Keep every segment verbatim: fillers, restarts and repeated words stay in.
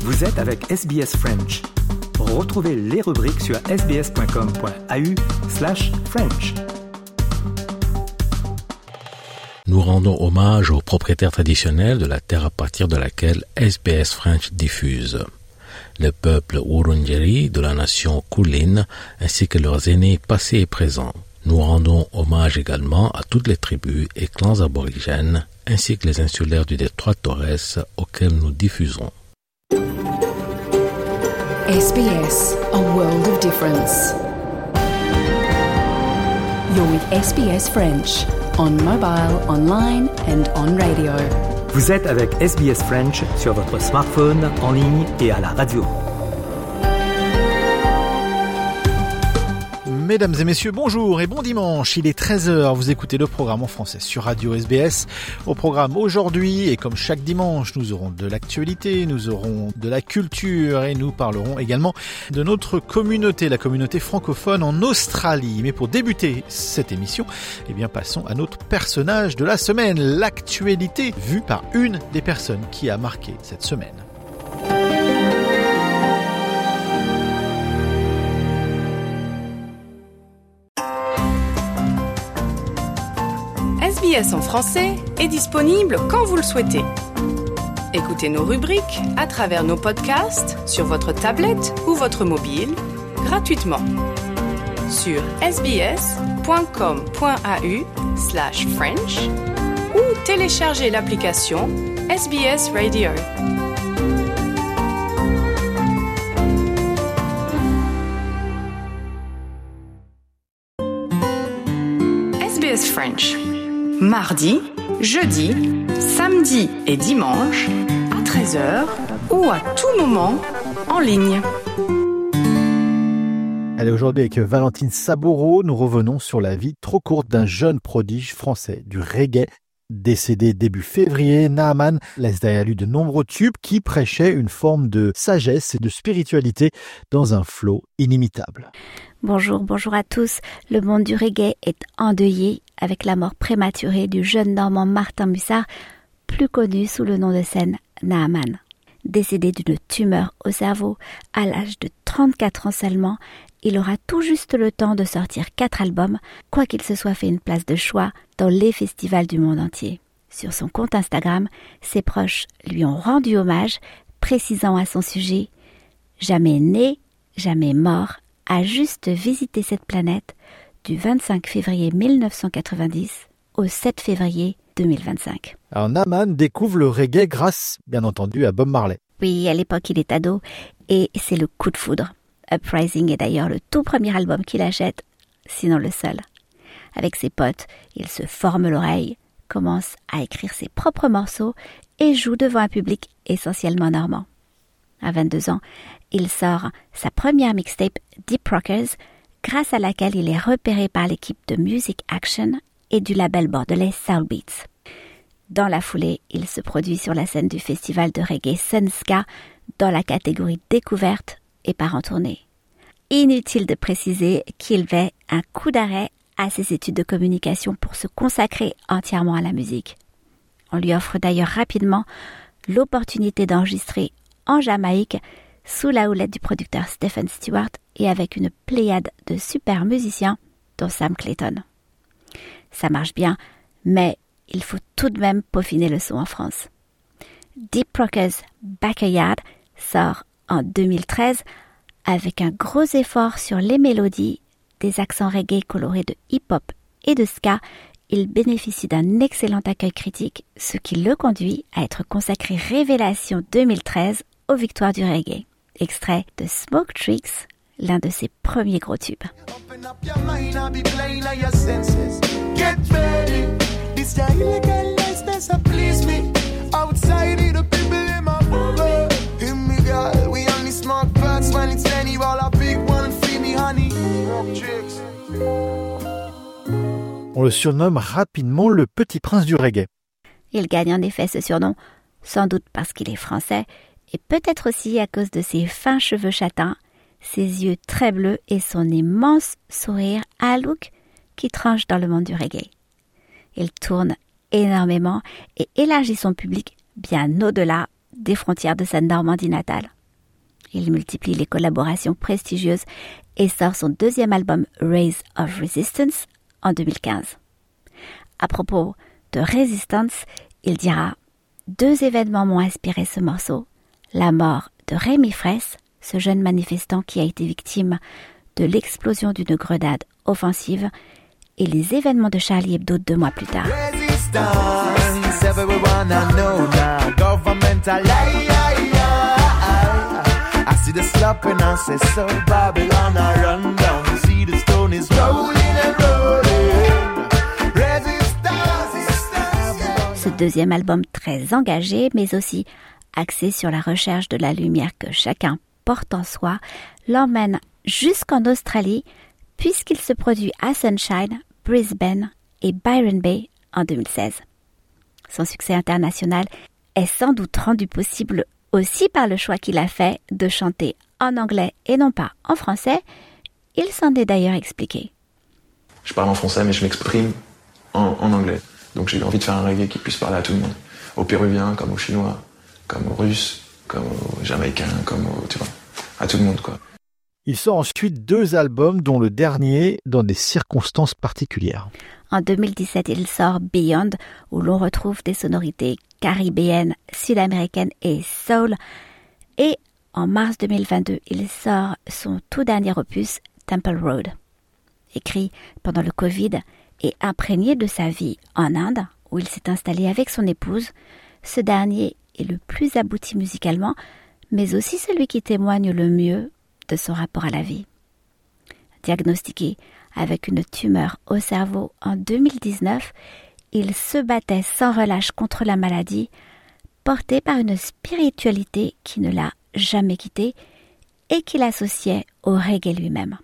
Vous êtes avec S B S French. Retrouvez les rubriques sur sbs.com.au slash French. Nous rendons hommage aux propriétaires traditionnels de la terre à partir de laquelle S B S French diffuse. Le peuple Wurundjeri de la nation Kulin ainsi que leurs aînés passés et présents. Nous rendons hommage également à toutes les tribus et clans aborigènes ainsi que les insulaires du détroit Torres auxquels nous diffusons. S B S, a world of difference. You're with S B S French, on mobile, online and on radio. Vous êtes avec S B S French sur votre smartphone, en ligne et à la radio. Mesdames et messieurs, bonjour et bon dimanche. Il est treize heures, vous écoutez le programme en français sur Radio S B S. Au programme aujourd'hui, et comme chaque dimanche, nous aurons de l'actualité, nous aurons de la culture et nous parlerons également de notre communauté, la communauté francophone en Australie. Mais pour débuter cette émission, eh bien passons à notre personnage de la semaine, l'actualité vue par une des personnes qui a marqué cette semaine. S B S en français est disponible quand vous le souhaitez. Écoutez nos rubriques à travers nos podcasts sur votre tablette ou votre mobile gratuitement sur sbs.com.au slash French ou téléchargez l'application S B S Radio. S B S French. Mardi, jeudi, samedi et dimanche, à treize heures ou à tout moment, en ligne. Allez, aujourd'hui avec Valentine Saboureau, nous revenons sur la vie trop courte d'un jeune prodige français du reggae. Décédé début février, Naaman laisse derrière lui de nombreux tubes qui prêchaient une forme de sagesse et de spiritualité dans un flot inimitable. Bonjour, bonjour à tous. Le monde du reggae est endeuillé avec la mort prématurée du jeune Normand Martin Mussard, plus connu sous le nom de scène Naaman. Décédé d'une tumeur au cerveau à l'âge de trente-quatre ans seulement, il aura tout juste le temps de sortir quatre albums, quoiqu'il se soit fait une place de choix dans les festivals du monde entier. Sur son compte Instagram, ses proches lui ont rendu hommage, précisant à son sujet « Jamais né, jamais mort, a juste visité cette planète du vingt-cinq février mille neuf cent quatre-vingt-dix au sept février deux mille vingt-cinq. » Alors Naaman découvre le reggae grâce, bien entendu, à Bob Marley. Oui, à l'époque il est ado et c'est le coup de foudre. Uprising est d'ailleurs le tout premier album qu'il achète, sinon le seul. Avec ses potes, il se forme l'oreille, commence à écrire ses propres morceaux et joue devant un public essentiellement normand. À vingt-deux ans, il sort sa première mixtape Deep Rockers, grâce à laquelle il est repéré par l'équipe de Music Action et du label bordelais Soul Beats. Dans la foulée, il se produit sur la scène du festival de reggae Sunska dans la catégorie découverte et part en tournée. Inutile de préciser qu'il met un coup d'arrêt à ses études de communication pour se consacrer entièrement à la musique. On lui offre d'ailleurs rapidement l'opportunité d'enregistrer en Jamaïque sous la houlette du producteur Stephen Stewart et avec une pléiade de super musiciens dont Sam Clayton. Ça marche bien, mais il faut tout de même peaufiner le son en France. Deep Rockers Backyard sort en deux mille treize avec un gros effort sur les mélodies, des accents reggae colorés de hip-hop et de ska. Il bénéficie d'un excellent accueil critique, ce qui le conduit à être consacré Révélation deux mille treize aux victoires du reggae. Extrait de Smoke Tricks, l'un de ses premiers gros tubes. On le surnomme rapidement le petit prince du reggae. Il gagne en effet ce surnom, sans doute parce qu'il est français, et peut-être aussi à cause de ses fins cheveux châtains, ses yeux très bleus et son immense sourire à look qui tranche dans le monde du reggae. Il tourne énormément et élargit son public bien au-delà des frontières de sa Normandie natale. Il multiplie les collaborations prestigieuses et sort son deuxième album Rays of Resistance en deux mille quinze. À propos de Resistance, il dira « Deux événements m'ont inspiré ce morceau. La mort de Rémi Fraisse, ce jeune manifestant qui a été victime de l'explosion d'une grenade offensive, et les événements de Charlie Hebdo deux mois plus tard. » Ce deuxième album très engagé, mais aussi axé sur la recherche de la lumière que chacun porte en soi, l'emmène jusqu'en Australie, puisqu'il se produit à Sunshine, Brisbane et Byron Bay en deux mille seize. Son succès international est sans doute rendu possible aussi par le choix qu'il a fait de chanter en anglais et non pas en français. Il s'en est d'ailleurs expliqué. Je parle en français, mais je m'exprime en, en anglais. Donc j'ai eu envie de faire un reggae qui puisse parler à tout le monde. Aux Péruviens, comme aux Chinois, comme aux Russes, comme aux Jamaïcains, comme aux, tu vois, à tout le monde, quoi. Il sort ensuite deux albums, dont le dernier dans des circonstances particulières. En deux mille dix-sept, il sort Beyond, où l'on retrouve des sonorités caribéennes, sud-américaines et soul. Et en mars deux mille vingt-deux, il sort son tout dernier opus, Temple Road. Écrit pendant le Covid et imprégné de sa vie en Inde, où il s'est installé avec son épouse, ce dernier est le plus abouti musicalement, mais aussi celui qui témoigne le mieux de son rapport à la vie. Diagnostiqué avec une tumeur au cerveau en deux mille dix-neuf, il se battait sans relâche contre la maladie, porté par une spiritualité qui ne l'a jamais quitté et qu'il associait au reggae lui-même.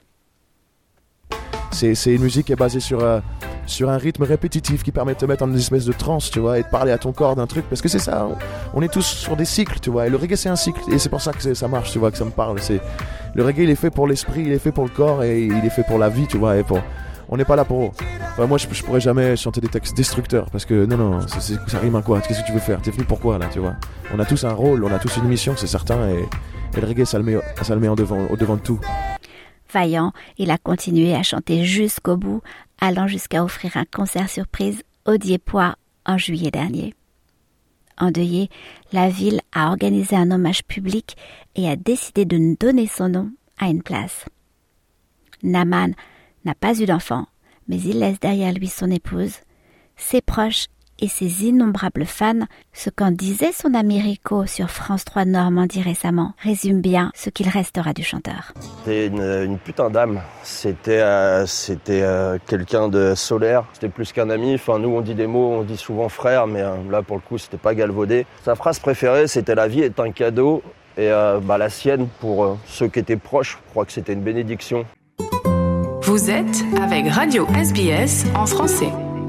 C'est, c'est une musique qui est basée sur, euh, sur un rythme répétitif qui permet de te mettre en une espèce de transe, tu vois, et de parler à ton corps d'un truc, parce que c'est ça, on, on est tous sur des cycles, tu vois, et le reggae c'est un cycle, et c'est pour ça que ça marche, tu vois, que ça me parle. C'est, le reggae il est fait pour l'esprit, il est fait pour le corps, et il est fait pour la vie, tu vois, et pour... On n'est pas là pour... Enfin, moi, je, je pourrais jamais chanter des textes destructeurs, parce que non, non, c'est, c'est, ça rime à quoi? Qu'est-ce que tu veux faire? T'es venu pour quoi, là, tu vois? On a tous un rôle, on a tous une mission, c'est certain, et, et le reggae, ça le met, ça le met en devant, au devant de tout. Vaillant, il a continué à chanter jusqu'au bout, allant jusqu'à offrir un concert surprise au Dieppe en juillet dernier. Endeuillé, la ville a organisé un hommage public et a décidé de donner son nom à une place. Naman n'a pas eu d'enfant, mais il laisse derrière lui son épouse, ses proches et ses innombrables fans. Ce qu'en disait son ami Rico sur France trois Normandie récemment résume bien ce qu'il restera du chanteur. C'était une, une putain d'âme. C'était, euh, c'était euh, quelqu'un de solaire. C'était plus qu'un ami. Enfin, nous, on dit des mots, on dit souvent frère, mais euh, là, pour le coup, c'était pas galvaudé. Sa phrase préférée, c'était « La vie est un cadeau ». Et euh, bah, la sienne, pour euh, ceux qui étaient proches, je crois que c'était une bénédiction. Vous êtes avec Radio S B S en français.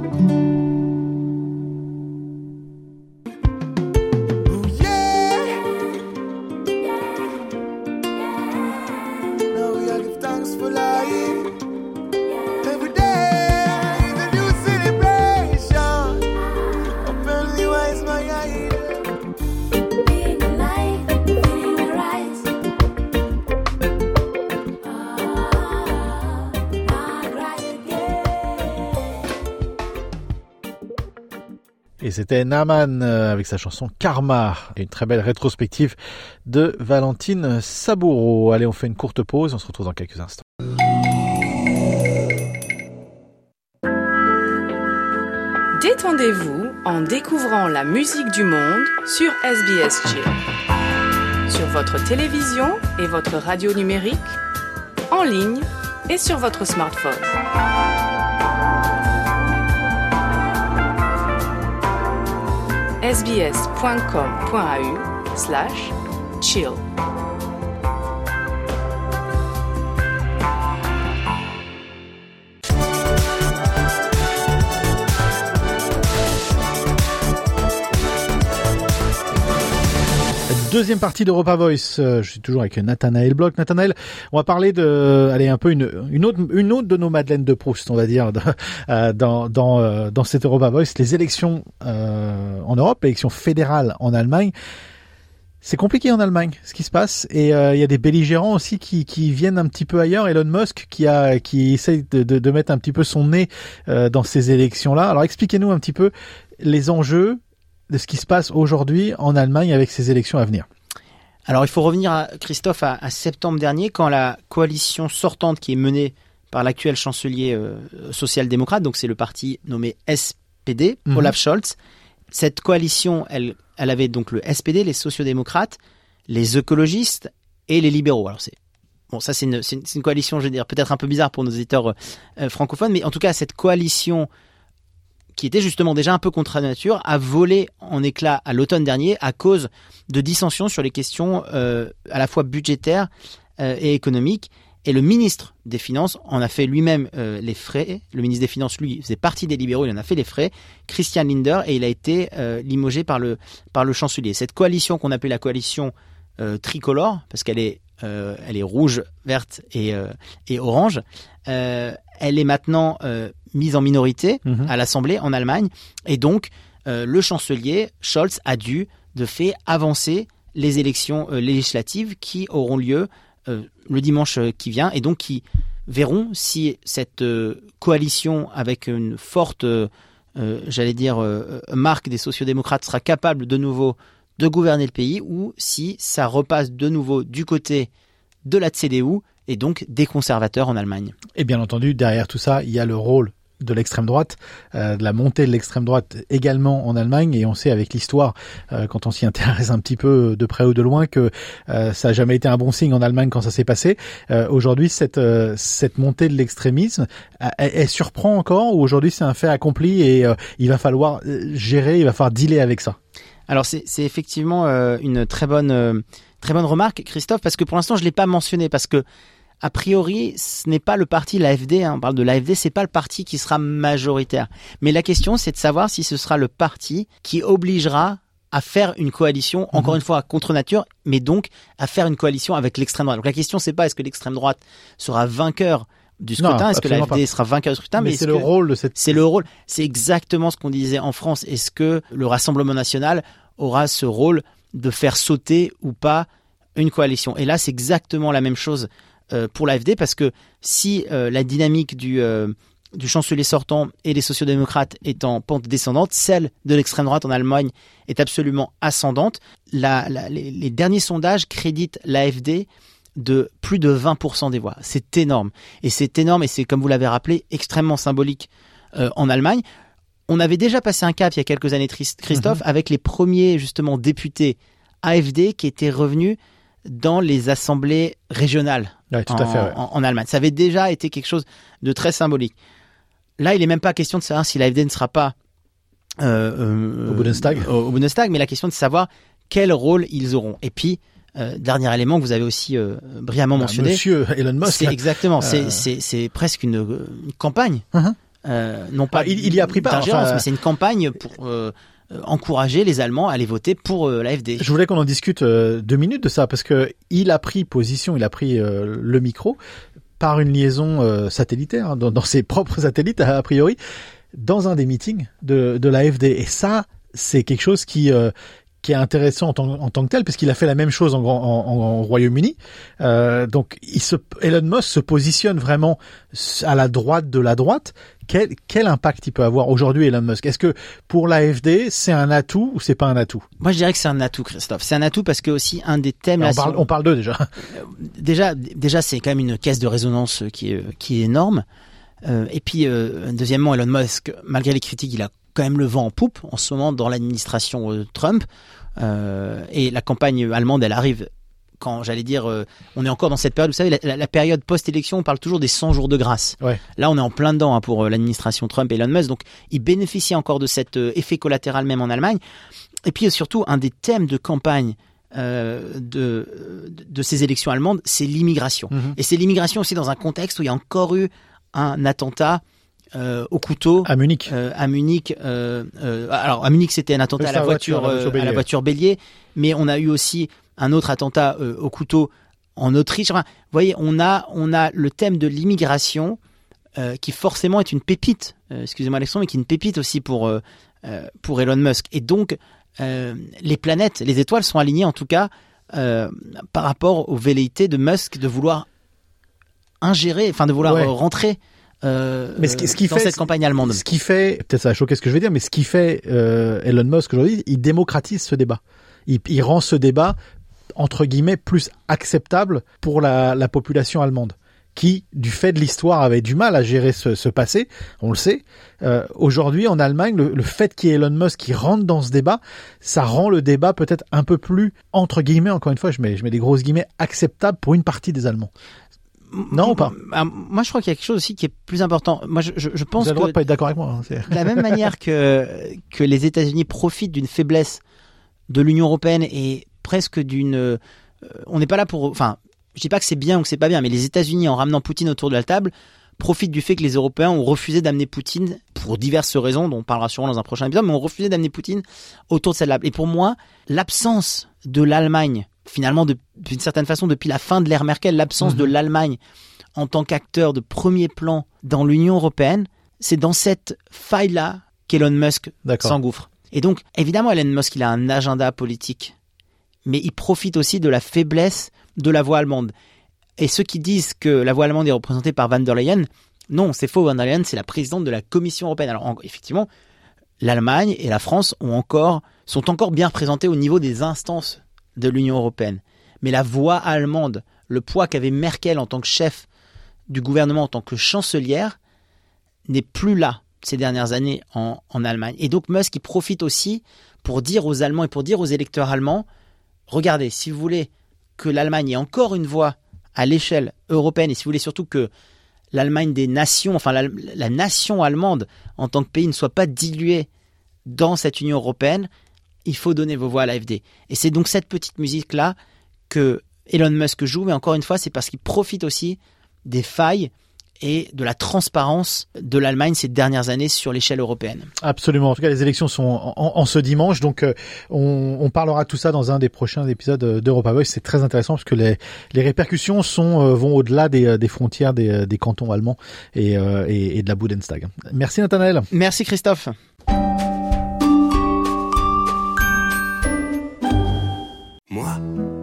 Et c'était Naman avec sa chanson Karma, et une très belle rétrospective de Valentine Saboureau. Allez, on fait une courte pause, on se retrouve dans quelques instants. Détendez-vous en découvrant la musique du monde sur S B S Chill. Sur votre télévision et votre radio numérique, en ligne et sur votre smartphone. sbs.com.au slash chill. Deuxième partie d'Europa Voice, je suis toujours avec Nathanaël Bloch. Nathanaël, on va parler de, allez, un peu une, une autre, une autre de nos Madeleines de Proust, on va dire, de, euh, dans, dans, euh, dans cette Europa Voice, les élections euh, en Europe, l'élection fédérale en Allemagne. C'est compliqué en Allemagne, ce qui se passe, et il euh, y a des belligérants aussi qui, qui viennent un petit peu ailleurs. Elon Musk qui a qui essaye de, de, de mettre un petit peu son nez euh, dans ces élections-là. Alors expliquez-nous un petit peu les enjeux de ce qui se passe aujourd'hui en Allemagne avec ces élections à venir. Alors il faut revenir, à, Christophe, à, à septembre dernier, quand la coalition sortante qui est menée par l'actuel chancelier euh, social-démocrate, donc c'est le parti nommé S P D, mmh. Olaf Scholz, cette coalition, elle Elle avait donc le S P D, les sociodémocrates, les écologistes et les libéraux. Alors c'est bon, ça c'est une, c'est une, c'est une coalition, je veux dire, peut-être un peu bizarre pour nos éditeurs euh, francophones, mais en tout cas cette coalition qui était justement déjà un peu contre nature a volé en éclats à l'automne dernier à cause de dissensions sur les questions euh, à la fois budgétaires euh, et économiques. Et le ministre des Finances en a fait lui-même euh, les frais. Le ministre des Finances, lui, faisait partie des libéraux, il en a fait les frais. Christian Lindner, et il a été euh, limogé par le, par le chancelier. Cette coalition qu'on appelle la coalition euh, tricolore, parce qu'elle est, euh, elle est rouge, verte et, euh, et orange, euh, elle est maintenant euh, mise en minorité mmh. à l'Assemblée en Allemagne. Et donc, euh, le chancelier Scholz a dû, de fait, avancer les élections euh, législatives qui auront lieu Euh, le dimanche qui vient, et donc qui verront si cette euh, coalition avec une forte, euh, euh, j'allais dire, euh, marque des sociodémocrates sera capable de nouveau de gouverner le pays, ou si ça repasse de nouveau du côté de la C D U et donc des conservateurs en Allemagne. Et bien entendu, derrière tout ça, il y a le rôle de l'extrême droite, euh, de la montée de l'extrême droite également en Allemagne, et on sait avec l'histoire, euh, quand on s'y intéresse un petit peu de près ou de loin, que euh, ça n'a jamais été un bon signe en Allemagne quand ça s'est passé. Euh, aujourd'hui, cette euh, cette montée de l'extrémisme, elle, elle surprend encore, ou aujourd'hui c'est un fait accompli et euh, il va falloir gérer, il va falloir dealer avec ça? Alors c'est, c'est effectivement euh, une très bonne euh, très bonne remarque, Christophe, parce que pour l'instant je l'ai pas mentionné, parce que a priori, ce n'est pas le parti, l'A F D, hein, on parle de l'A F D, c'est pas le parti qui sera majoritaire. Mais la question, c'est de savoir si ce sera le parti qui obligera à faire une coalition, mmh. encore une fois, contre nature, mais donc à faire une coalition avec l'extrême droite. Donc la question, c'est pas est-ce que l'extrême droite sera vainqueur du scrutin, non, est-ce que l'A F D pas. sera vainqueur du scrutin, mais, mais c'est le rôle de cette... C'est le rôle, c'est exactement ce qu'on disait en France. Est-ce que le Rassemblement national aura ce rôle de faire sauter ou pas une coalition? Et là, c'est exactement la même chose Euh, pour l'A F D, parce que si euh, la dynamique du, euh, du chancelier sortant et des sociodémocrates est en pente descendante, celle de l'extrême droite en Allemagne est absolument ascendante. La, la, les, les derniers sondages créditent l'A F D de plus de vingt pour cent des voix. C'est énorme. Et c'est énorme, et c'est, comme vous l'avez rappelé, extrêmement symbolique euh, en Allemagne. On avait déjà passé un cap il y a quelques années, Christophe, mmh. avec les premiers justement députés A F D qui étaient revenus dans les assemblées régionales ouais, tout en, à fait, ouais. en, en Allemagne. Ça avait déjà été quelque chose de très symbolique. Là, il n'est même pas question de savoir si l'A F D ne sera pas euh, euh, au Bundestag. Au, au Bundestag, mais la question de savoir quel rôle ils auront. Et puis, euh, dernier élément que vous avez aussi euh, brillamment bah, mentionné. Monsieur Elon Musk. C'est exactement, euh... c'est, c'est, c'est presque une, une campagne. Uh-huh. Euh, non pas ah, il, il y a pris part, enfin... mais c'est une campagne pour... Euh, Euh, encourager les Allemands à aller voter pour euh, l'A F D. Je voulais qu'on en discute euh, deux minutes de ça, parce que il a pris position, il a pris euh, le micro par une liaison euh, satellitaire, hein, dans, dans ses propres satellites a, a priori, dans un des meetings de, de l'A F D. Et ça, c'est quelque chose qui euh, qui est intéressant en tant, en tant que tel, parce qu'il a fait la même chose en, en, en, en Royaume-Uni. Euh, donc, il se, Elon Musk se positionne vraiment à la droite de la droite. Quel, quel impact il peut avoir aujourd'hui, Elon Musk? Est-ce que pour l'A F D, c'est un atout ou c'est pas un atout? Moi, je dirais que c'est un atout, Christophe. C'est un atout parce que aussi un des thèmes... Là, là, on, parle, si on... on parle d'eux déjà. Déjà, déjà, c'est quand même une caisse de résonance qui est, qui est énorme. Euh, et puis, euh, deuxièmement, Elon Musk, malgré les critiques, il a quand même le vent en poupe en ce moment dans l'administration euh, Trump. Euh, et la campagne allemande, elle arrive quand, j'allais dire, euh, on est encore dans cette période, vous savez, la, la, la période post-élection, on parle toujours des cent jours de grâce. Ouais. Là, on est en plein dedans hein, pour euh, l'administration Trump et Elon Musk, donc il bénéficie encore de cet euh, effet collatéral même en Allemagne. Et puis surtout, un des thèmes de campagne euh, de, de, de ces élections allemandes, c'est l'immigration. Mm-hmm. Et c'est l'immigration aussi dans un contexte où il y a encore eu un attentat Euh, au couteau à Munich. Euh, à Munich. Euh, euh, alors à Munich, c'était un attentat à la voiture, voiture, euh, à la voiture bélier, mais on a eu aussi un autre attentat euh, au couteau en Autriche. Enfin, vous voyez, on a on a le thème de l'immigration euh, qui forcément est une pépite. Euh, excusez-moi Alexandre, mais qui est une pépite aussi pour euh, euh, pour Elon Musk. Et donc euh, les planètes, les étoiles sont alignées en tout cas euh, par rapport aux velléités de Musk de vouloir ingérer, enfin de vouloir ouais. rentrer euh, mais ce qui, ce qui dans fait, cette campagne allemande. Ce qui fait, peut-être ça va choquer ce que je vais dire, mais ce qui fait euh, Elon Musk aujourd'hui, il démocratise ce débat. Il, il rend ce débat entre guillemets plus acceptable pour la, la population allemande, qui, du fait de l'histoire, avait du mal à gérer ce, ce passé, on le sait. Euh, aujourd'hui, en Allemagne, le, le fait qu'il y ait Elon Musk qui rentre dans ce débat, ça rend le débat peut-être un peu plus, entre guillemets, encore une fois, je mets, je mets des grosses guillemets, acceptable pour une partie des Allemands. Non ou pas? Moi, je crois qu'il y a quelque chose aussi qui est plus important. Moi, je, je, je pense Vous avez le droit que de pas être d'accord avec moi. Hein, c'est... de la même manière que que les États-Unis profitent d'une faiblesse de l'Union européenne et presque d'une, euh, on n'est pas là pour, enfin, je dis pas que c'est bien ou que c'est pas bien, mais les États-Unis, en ramenant Poutine autour de la table, profitent du fait que les Européens ont refusé d'amener Poutine pour diverses raisons, dont on parlera sûrement dans un prochain épisode, mais ont refusé d'amener Poutine autour de cette table. Et pour moi, l'absence de l'Allemagne, finalement, de, d'une certaine façon, depuis la fin de l'ère Merkel, l'absence mmh. de l'Allemagne en tant qu'acteur de premier plan dans l'Union européenne, c'est dans cette faille-là qu'Elon Musk D'accord. s'engouffre. Et donc, évidemment, Elon Musk, il a un agenda politique, mais il profite aussi de la faiblesse de la voix allemande. Et ceux qui disent que la voix allemande est représentée par Van der Leyen, non, c'est faux. Van der Leyen, c'est la présidente de la Commission européenne. Alors, en, effectivement, l'Allemagne et la France ont encore, sont encore bien représentées au niveau des instances de l'Union européenne. Mais la voix allemande, le poids qu'avait Merkel en tant que chef du gouvernement, en tant que chancelière, n'est plus là ces dernières années en, en Allemagne. Et donc Musk, il profite aussi pour dire aux Allemands et pour dire aux électeurs allemands, regardez, si vous voulez que l'Allemagne ait encore une voix à l'échelle européenne, et si vous voulez surtout que l'Allemagne des nations, enfin la, la nation allemande en tant que pays ne soit pas diluée dans cette Union européenne, il faut donner vos voix à l'A F D. Et c'est donc cette petite musique-là que Elon Musk joue, mais encore une fois, c'est parce qu'il profite aussi des failles et de la transparence de l'Allemagne ces dernières années sur l'échelle européenne. Absolument. En tout cas, les élections sont en, en, en ce dimanche, donc euh, on, on parlera de tout ça dans un des prochains épisodes d'Europa Voice. C'est très intéressant parce que les, les répercussions sont euh, vont au-delà des, des frontières des, des cantons allemands et, euh, et, et de la Bundestag. Merci Nathanaël. Merci Christophe. Moi,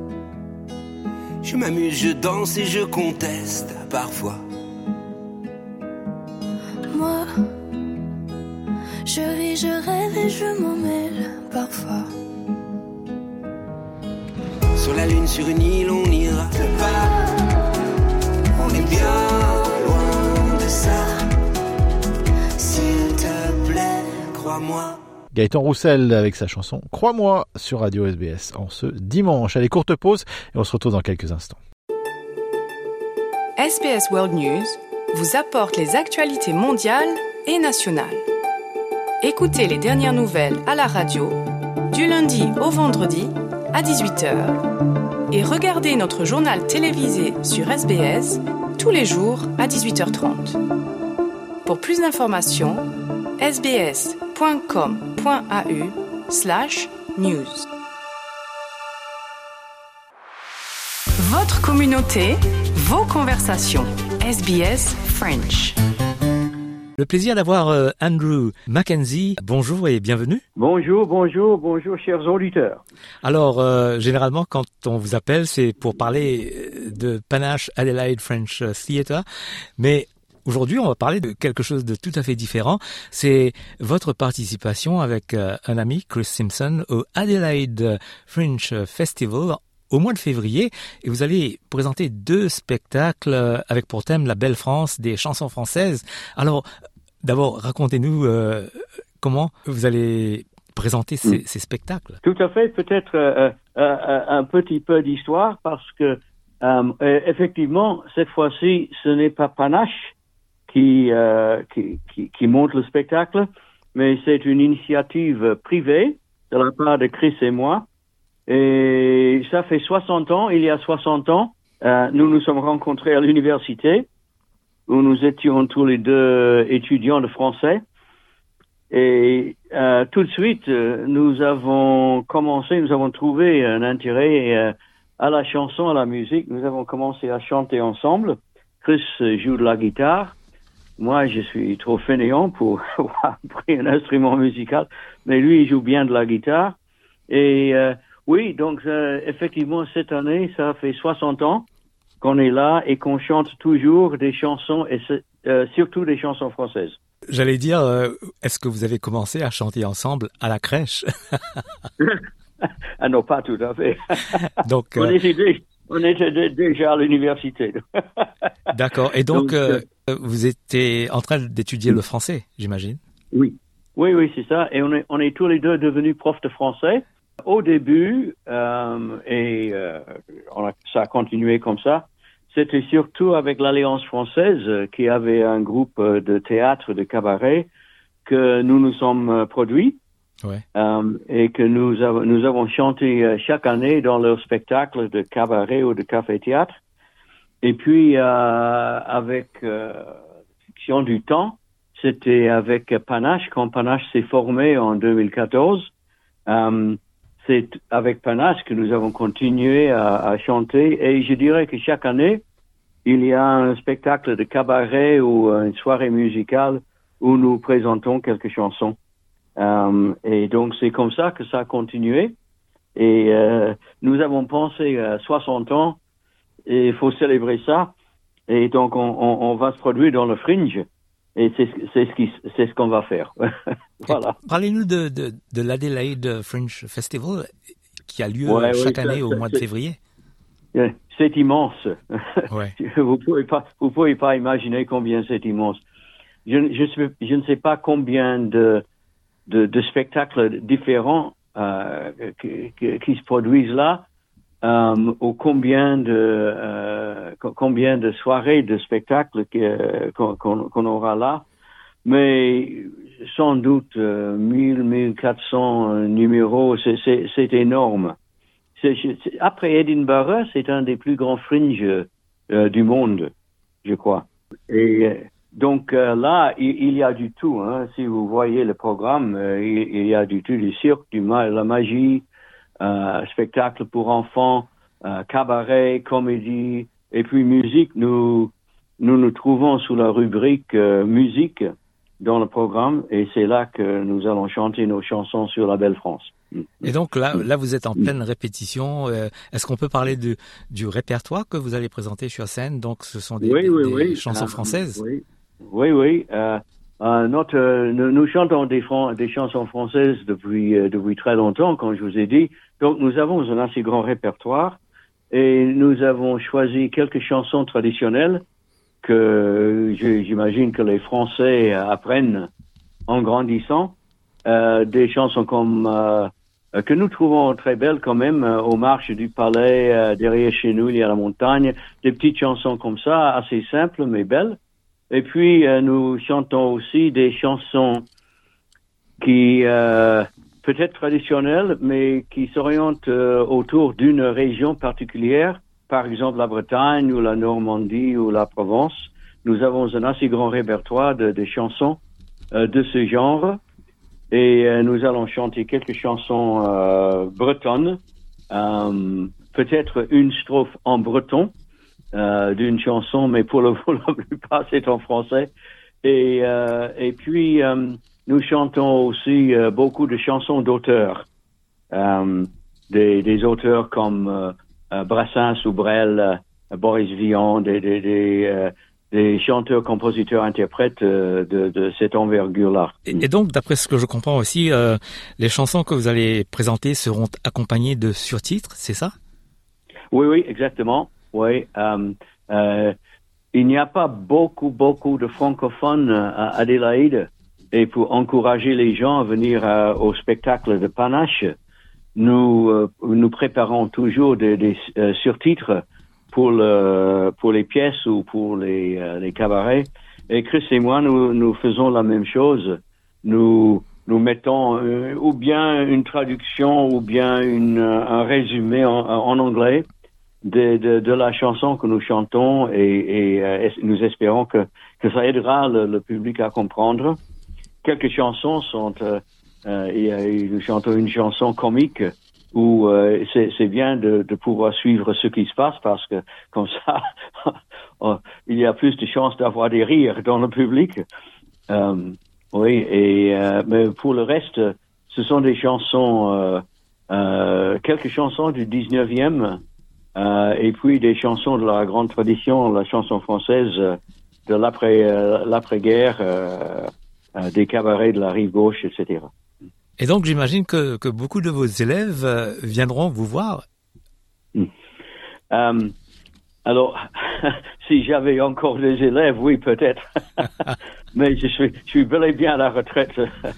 je m'amuse, je danse et je conteste parfois. Moi, je ris, je rêve et je m'en mêle parfois. Sur la lune, sur une île, on ira pas. On est bien loin de ça. S'il te plaît, crois-moi. Gaëtan Roussel avec sa chanson « Crois-moi » sur Radio S B S en ce dimanche. Allez, courte pause et on se retrouve dans quelques instants. S B S World News vous apporte les actualités mondiales et nationales. Écoutez les dernières nouvelles à la radio du lundi au vendredi à dix-huit heures et regardez notre journal télévisé sur S B S tous les jours à dix-huit heures trente. Pour plus d'informations, sbs.com.au slash news. Votre communauté, vos conversations. S B S French. Le plaisir d'avoir euh, Andrew Mackenzie. Bonjour et bienvenue. Bonjour, bonjour, bonjour chers auditeurs. Alors, euh, généralement, quand on vous appelle, c'est pour parler de Panache Adelaide French Theatre, mais aujourd'hui, on va parler de quelque chose de tout à fait différent. C'est votre participation avec euh, un ami, Chris Simpson, au Adelaide Fringe Festival au mois de février. Et vous allez présenter deux spectacles avec pour thème la belle France, des chansons françaises. Alors, d'abord, racontez-nous euh, comment vous allez présenter ces, mmh. ces spectacles. Tout à fait. Peut-être euh, euh, un petit peu d'histoire parce que, euh, effectivement, cette fois-ci, ce n'est pas Panache Qui, euh, qui, qui, qui monte le spectacle, mais c'est une initiative privée de la part de Chris et moi. Et ça fait soixante ans, il y a soixante ans, euh, nous nous sommes rencontrés à l'université, où nous étions tous les deux étudiants de français. Et euh, tout de suite, euh, nous avons commencé, nous avons trouvé un intérêt euh, à la chanson, à la musique. Nous avons commencé à chanter ensemble. Chris joue de la guitare. Moi, je suis trop fainéant pour avoir pris un instrument musical, mais lui, il joue bien de la guitare. Et euh, oui, donc euh, effectivement, cette année, ça fait soixante ans qu'on est là et qu'on chante toujours des chansons, et euh, surtout des chansons françaises. J'allais dire, euh, est-ce que vous avez commencé à chanter ensemble à la crèche? Ah non, pas tout à fait. Donc, on, euh... était déjà, on était déjà à l'université. D'accord. Et donc, donc euh, euh, vous étiez en train d'étudier le français, j'imagine? Oui. Oui, oui, c'est ça. Et on est, on est tous les deux devenus profs de français. Au début, euh, et euh, on a, ça a continué comme ça, c'était surtout avec l'Alliance française euh, qui avait un groupe euh, de théâtre, de cabaret, que nous nous sommes euh, produits. Ouais. Euh, et que nous avons, nous avons chanté euh, chaque année dans leur spectacle de cabaret ou de café-théâtre. Et puis, euh, avec euh, Fiction du temps, c'était avec Panache, quand Panache s'est formé en deux mille quatorze. Euh, c'est avec Panache que nous avons continué à, à chanter. Et je dirais que chaque année, il y a un spectacle de cabaret ou une soirée musicale où nous présentons quelques chansons. Euh, et donc, c'est comme ça que ça a continué. Et euh, nous avons pensé à soixante ans, et il faut célébrer ça. Et donc, on, on, on va se produire dans le Fringe. Et c'est, c'est, ce, qui, c'est ce qu'on va faire. Voilà. Parlez-nous de, de, de l'Adelaide Fringe Festival qui a lieu ouais, chaque oui, année ça, au ça, mois de février. C'est immense. Ouais. Vous pouvez pas, vous pouvez pas imaginer combien c'est immense. Je, je, je ne sais pas combien de De, de spectacles différents euh, qui, qui, qui se produisent là, euh, ou combien de euh, combien de soirées de spectacles que, qu'on, qu'on aura là, mais sans doute euh, mille, mille quatre cents numéros, c'est, c'est, c'est énorme. C'est, c'est, après Edinburgh, c'est un des plus grands fringes euh, du monde, je crois. Et donc euh, là, il, il y a du tout. Hein. Si vous voyez le programme, euh, il, il y a du tout, du cirque, du ma- la magie, euh, spectacle pour enfants, euh, cabaret, comédie, et puis musique. Nous nous nous trouvons sous la rubrique euh, musique dans le programme, et c'est là que nous allons chanter nos chansons sur la belle France. Et donc là, là, vous êtes en pleine répétition. Euh, est-ce qu'on peut parler de, du répertoire que vous allez présenter sur scène? Donc, ce sont des, oui, des, oui, des oui. chansons Euh, françaises. Oui, oui. oui. Euh, euh, notre, euh, nous, nous chantons des, fran- des chansons françaises depuis, euh, depuis très longtemps, comme je vous ai dit. Donc, nous avons un assez grand répertoire et nous avons choisi quelques chansons traditionnelles que je, j'imagine que les Français apprennent en grandissant. Euh, des chansons comme euh, que nous trouvons très belles quand même, euh, aux marches du palais, euh, derrière chez nous il y a la montagne, des petites chansons comme ça, assez simples mais belles. Et puis euh, nous chantons aussi des chansons qui euh, peut-être traditionnelles, mais qui s'orientent euh, autour d'une région particulière, par exemple la Bretagne ou la Normandie ou la Provence. Nous avons un assez grand répertoire de, de chansons euh, de ce genre. Et euh, nous allons chanter quelques chansons euh, bretonnes, euh, peut-être une strophe en breton euh, d'une chanson, mais pour, le, pour la plupart c'est en français. Et, euh, et puis euh, nous chantons aussi euh, beaucoup de chansons d'auteurs, euh, des, des auteurs comme euh, euh, Brassens ou Brel, euh, Boris Vian, des, des, des euh, des chanteurs, compositeurs, interprètes euh, de, de cette envergure-là. Et, et donc, d'après ce que je comprends aussi, euh, les chansons que vous allez présenter seront accompagnées de surtitres, c'est ça? Oui, oui, exactement. Oui. Euh, euh, il n'y a pas beaucoup, beaucoup de francophones à Adélaïde, et pour encourager les gens à venir euh, au spectacle de Panache, nous euh, nous préparons toujours des, des euh, surtitres pour le pour les pièces ou pour les euh, les cabarets. Et Chris et moi nous nous faisons la même chose. Nous nous mettons euh, ou bien une traduction ou bien une un résumé en, en anglais de, de de la chanson que nous chantons, et, et euh, nous espérons que que ça aidera le, le public à comprendre. Quelques chansons sont euh, euh, et, et nous chantons une chanson comique où euh, c'est, c'est bien de, de pouvoir suivre ce qui se passe, parce que comme ça, il y a plus de chances d'avoir des rires dans le public. Euh, oui, et euh, mais pour le reste, ce sont des chansons euh, euh, quelques chansons du dix-neuvième euh, et puis des chansons de la grande tradition, la chanson française euh, de l'après, euh, l'après-guerre, euh, euh, des cabarets de la rive gauche, et cetera. Et donc, j'imagine que, que beaucoup de vos élèves euh, viendront vous voir. Mm. Euh, alors, si j'avais encore des élèves, oui, peut-être. Mais je suis, je suis bel et bien à la retraite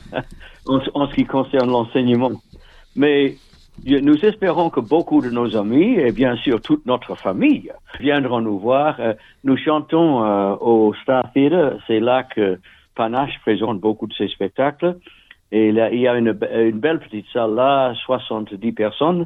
en, en ce qui concerne l'enseignement. Mais nous espérons que beaucoup de nos amis, et bien sûr toute notre famille, viendront nous voir. Nous chantons euh, au Star Theatre. C'est là que Panache présente beaucoup de ses spectacles. Et là, il y a une, une belle petite salle là, soixante-dix personnes,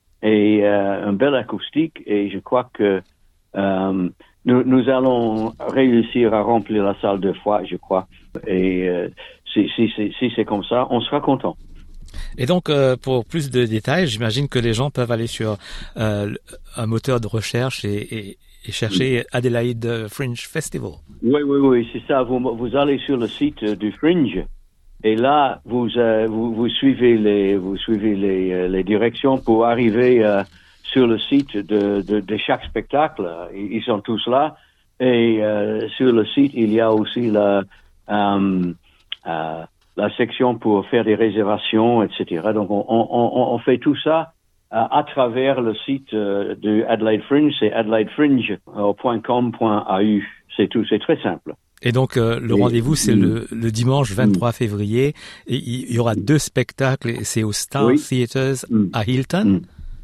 et euh, un bel acoustique. Et je crois que euh, nous, nous allons réussir à remplir la salle deux fois, je crois. Et euh, si, si, si, si c'est comme ça, on sera content. Et donc, euh, pour plus de détails, j'imagine que les gens peuvent aller sur euh, un moteur de recherche et, et, et chercher Adelaide Fringe Festival. Oui, oui, oui, c'est ça. Vous, vous allez sur le site du Fringe. Et là, vous, euh, vous, vous suivez les, vous suivez les, les directions pour arriver euh, sur le site de, de, de chaque spectacle. Ils sont tous là. Et euh, sur le site, il y a aussi la, euh, euh, la section pour faire des réservations, et cetera. Donc, on, on, on fait tout ça euh, à travers le site euh, de Adelaide Fringe. C'est adelaide fringe point com point a u. C'est tout. C'est très simple. Et donc, euh, le rendez-vous, c'est le, le dimanche vingt-trois février. Et il y aura deux spectacles, et c'est au Star oui. Theatres à Hilton.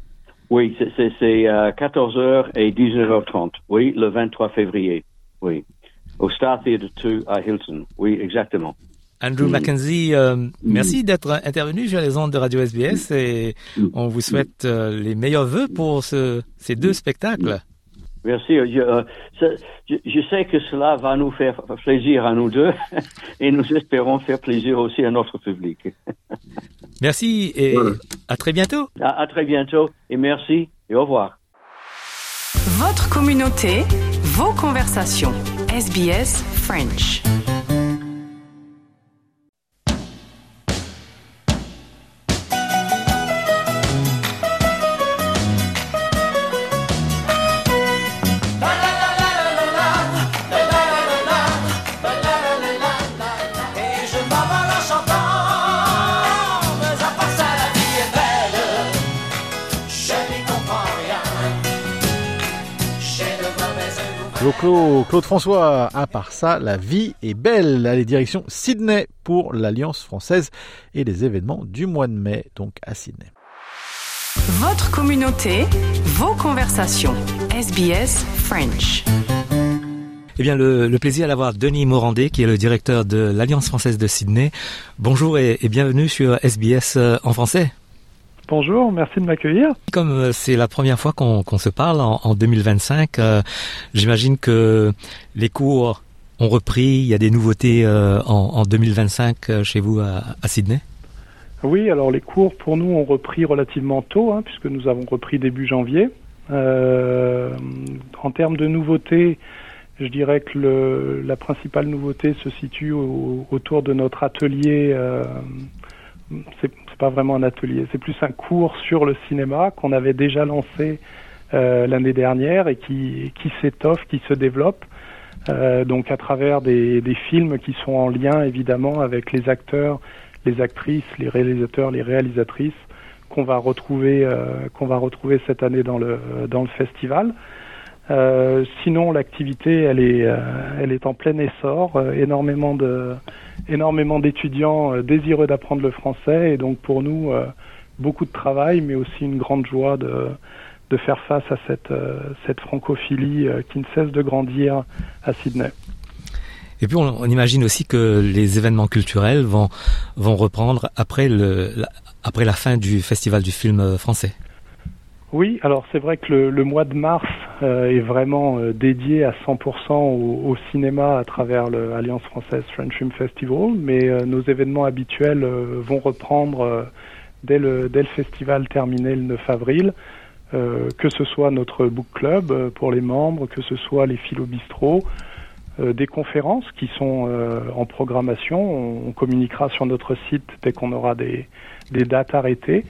Oui, c'est, c'est, c'est euh, quatorze heures et dix-neuf heures trente. Oui, le vingt-trois février. Oui. Au Star Theatre deux à Hilton. Oui, exactement. Andrew mm. Mackenzie, euh, mm. merci d'être intervenu sur les ondes de Radio S B S et mm. on vous souhaite euh, les meilleurs vœux pour ce, ces deux spectacles. Merci. Je, euh, je, je sais que cela va nous faire plaisir à nous deux et nous espérons faire plaisir aussi à notre public. Merci et voilà. À très bientôt. À, à très bientôt et merci et au revoir. Votre communauté, vos conversations. S B S French. Claude, Claude François, à part ça, la vie est belle. Allez, direction Sydney pour l'Alliance française et les événements du mois de mai, donc à Sydney. Votre communauté, vos conversations. S B S French. Eh bien, le, le plaisir d'avoir Denis Morandé, qui est le directeur de l'Alliance française de Sydney. Bonjour et, et bienvenue sur S B S en français. Bonjour, merci de m'accueillir. Comme c'est la première fois qu'on, qu'on se parle en, en deux mille vingt-cinq, euh, j'imagine que les cours ont repris, il y a des nouveautés euh, en, en deux mille vingt-cinq euh, chez vous à, à Sydney. Oui, alors les cours pour nous ont repris relativement tôt, hein, puisque nous avons repris début janvier. Euh, en termes de nouveautés, je dirais que le, la principale nouveauté se situe au, autour de notre atelier. Euh, c'est, c'est pas vraiment un atelier, c'est plus un cours sur le cinéma qu'on avait déjà lancé euh, l'année dernière et qui, qui s'étoffe, qui se développe. Euh, donc à travers des, des films qui sont en lien évidemment avec les acteurs, les actrices, les réalisateurs, les réalisatrices qu'on va retrouver, euh, qu'on va retrouver cette année dans le dans le festival. Euh, sinon, l'activité, elle est, euh, elle est en plein essor. Euh, énormément de, énormément d'étudiants euh, désireux d'apprendre le français, et donc pour nous, euh, beaucoup de travail, mais aussi une grande joie de, de faire face à cette, euh, cette francophilie euh, qui ne cesse de grandir à Sydney. Et puis, on, on imagine aussi que les événements culturels vont, vont reprendre après le, la, après la fin du festival du film français. Oui, alors c'est vrai que le, le mois de mars euh, est vraiment euh, dédié à cent pour cent au, au cinéma à travers l'Alliance française French Film Festival, mais euh, nos événements habituels euh, vont reprendre euh, dès, le, dès le festival terminé le neuf avril, euh, que ce soit notre book club euh, pour les membres, que ce soit les philo bistro, euh, des conférences qui sont euh, en programmation. On, on communiquera sur notre site dès qu'on aura des, des dates arrêtées.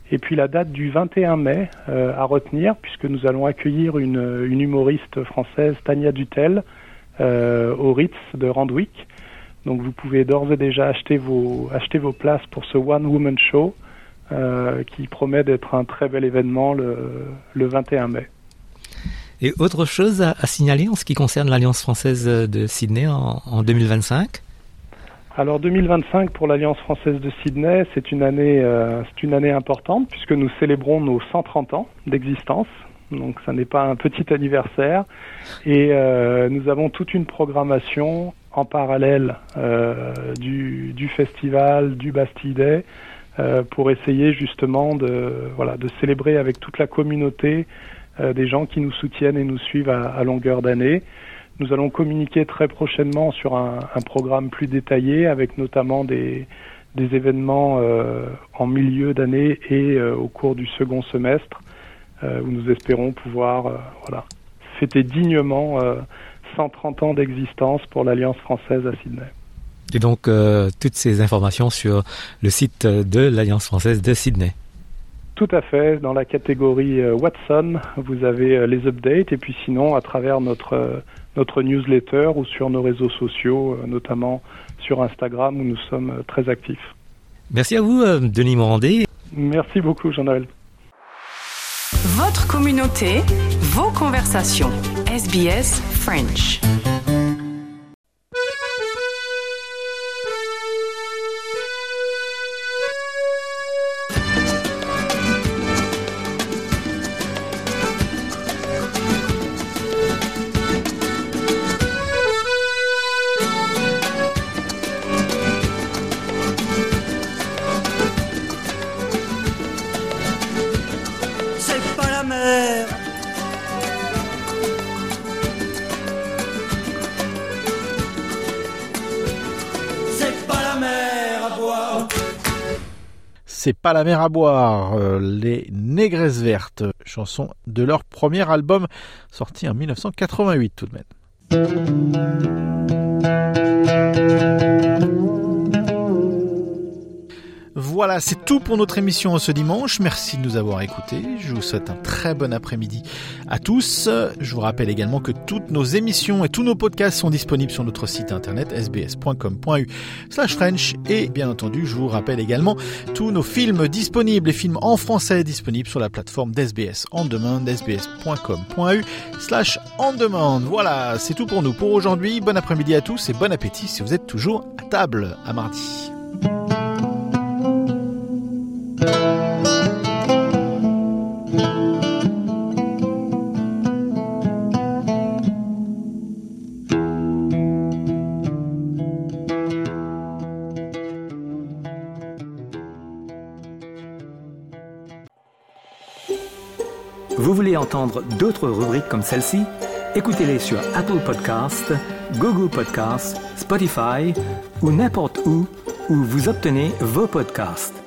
Et puis la date du vingt et un mai euh, à retenir, puisque nous allons accueillir une, une humoriste française, Tania Dutel, euh, au Ritz de Randwick. Donc vous pouvez d'ores et déjà acheter vos, acheter vos places pour ce One Woman Show, euh, qui promet d'être un très bel événement le, le vingt et un mai. Et autre chose à, à signaler en ce qui concerne l'Alliance française de Sydney en, en deux mille vingt-cinq ? Alors deux mille vingt-cinq pour l'Alliance française de Sydney, c'est une année, euh, c'est une année importante puisque nous célébrons nos cent trente ans d'existence. Donc ça n'est pas un petit anniversaire. Et euh, nous avons toute une programmation en parallèle euh, du, du festival, du Bastille Day, euh, pour essayer justement de, voilà, de célébrer avec toute la communauté euh, des gens qui nous soutiennent et nous suivent à, à longueur d'année. Nous allons communiquer très prochainement sur un, un programme plus détaillé avec notamment des, des événements euh, en milieu d'année et euh, au cours du second semestre euh, où nous espérons pouvoir euh, voilà, fêter dignement euh, cent trente ans d'existence pour l'Alliance française à Sydney. Et donc euh, toutes ces informations sur le site de l'Alliance française de Sydney. Tout à fait. Dans la catégorie euh, Watson, vous avez euh, les updates et puis sinon à travers notre euh, notre newsletter ou sur nos réseaux sociaux, euh, notamment sur Instagram où nous sommes euh, très actifs. Merci à vous, euh, Denis Morandé. Merci beaucoup, Jean-Noël. Votre communauté, vos conversations. S B S French. C'est pas la mer à boire, euh, les Négresses Vertes, chanson de leur premier album sorti en dix-neuf cent quatre-vingt-huit tout de même. Voilà, c'est tout pour notre émission ce dimanche. Merci de nous avoir écoutés. Je vous souhaite un très bon après-midi à tous. Je vous rappelle également que toutes nos émissions et tous nos podcasts sont disponibles sur notre site internet s b s point com point a u slash french et bien entendu, je vous rappelle également tous nos films disponibles, les films en français disponibles sur la plateforme d'S B S On Demand, s b s point com point a u slash on demand. Voilà, c'est tout pour nous pour aujourd'hui. Bon après-midi à tous et bon appétit si vous êtes toujours à table. À mardi. Vous voulez entendre d'autres rubriques comme celle-ci? Écoutez-les sur Apple Podcasts, Google Podcasts, Spotify ou n'importe où où vous obtenez vos podcasts.